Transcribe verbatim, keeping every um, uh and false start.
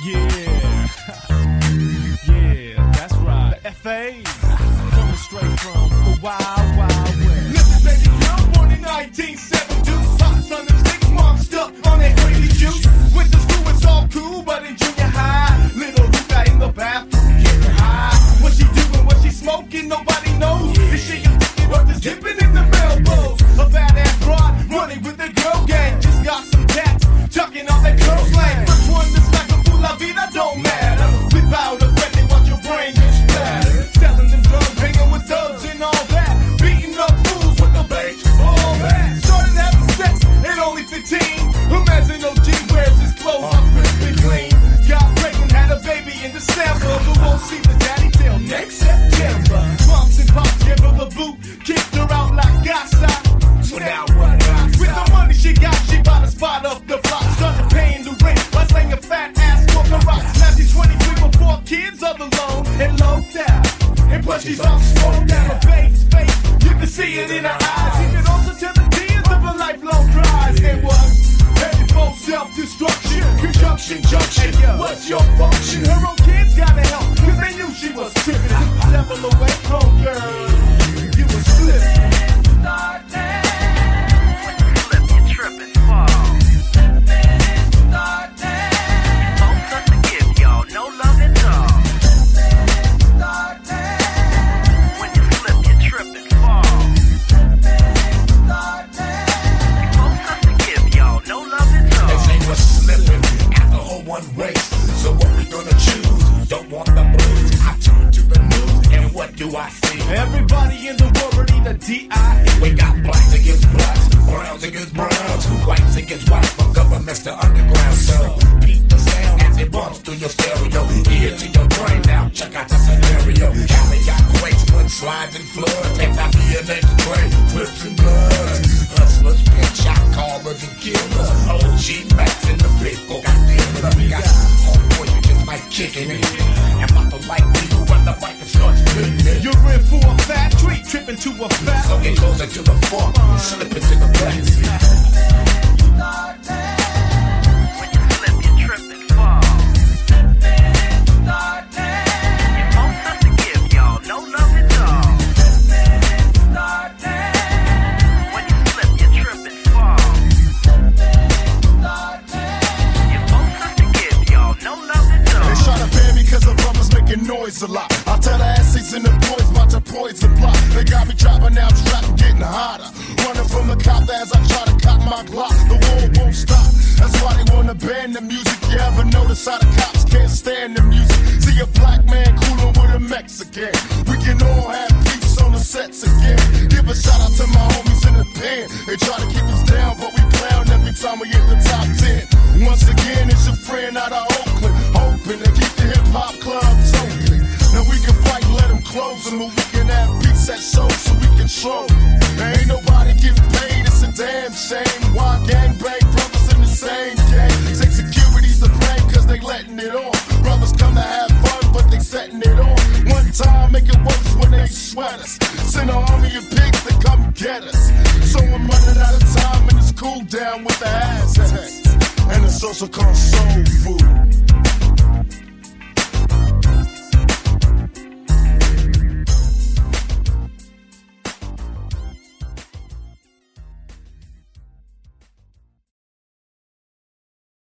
Yeah, yeah, that's right. The F A, coming straight from the Wild Wild West. Listen, baby girl, born in nineteen seventy-two, socks on them six months stuck on that crazy juice. Went to school, it's all cool, but in junior high, little Luca in the bathroom getting high. What she doing, what she smoking, nobody knows. Is she addicted or just dipping in the elbows? A badass broad running with the girl gang, just got some cats chucking off that girl slang. First one to smack a fool, la vida don't matter. Whip out a when they watch your brain get splattered. Selling them drugs, hanging with thugs and all that. Beating up fools with the bass, all that. Started having sex at only fifteen. Imagine O G wears his clothes up crispy clean. Got pregnant, had a baby in December, but won't see the daddy till next September. Moms and pops gave her the boot, kicked her out like Gasa. So now what? With the money she got, she bought a spot up the block. Started paying the rent by slinging fat ass smoking rocks. Now she's twenty-three with four kids of her own and low down. And plus she's all smoked down her face, face. You can see it in her eyes. You can also tell the tears of her lifelong cries. It was heavy for self-destruction, conjunction, junction. What's your function? Her own kids gotta help, cause they knew she was tripping. Took the devil away, home girl. You was slipping. One race, so what we gonna choose? Don't want the blues. I turn to the news, and what do I see? Everybody in the world need a D I E. We got blacks against blacks, browns against browns, whites against whites, from governments to underground. So beat the sound as it bumps through your stereo, ear to your brain. Now check out the scenario. Cali got quakes, mudslides and floods. Takes out the next train, flips and bloods. Hustlers, pitch shot callers and killers. O G Max in the big book. We got homeboy, you just might kicking it. And about to like me, who run the mic and start spitting it. You're in for a fat treat, tripping to a fat. So get closer to the fork, slip into the backseat. When you slip, you trip and fall. You want something to give y'all, no love at all. When you slip, you trip and fall. They try to ban me cause the brothers making noise a lot. I tell the asses and the boys about to poison plot. They got me dropping out, strapped, getting hotter. Running from the cop as I try to cop my Glock. The war won't stop. That's why they wanna ban the music. You ever notice how the cops can't stand the music? See a black man coolin' with a Mexican. We can all have peace on the sets again. Give a shout out to my homies in the pen. They try to keep us down, but we clown every time we hit the top ten. Once again, it's your friend out of Oakland, hoping to keep the hip-hop clubs open. Now we can fight, let them close them, but we can have peace at shows so we control them. There ain't nobody getting paid, it's a damn shame. Why gangbang brothers in the same game? Say security's the blame cause they letting it on. Brothers come to have fun, but they setting it on. One time, make it worse when they sweat us. Send an army of pigs to come get us. So I'm running out of time and it's cool down with the assets. And it's also called soul food.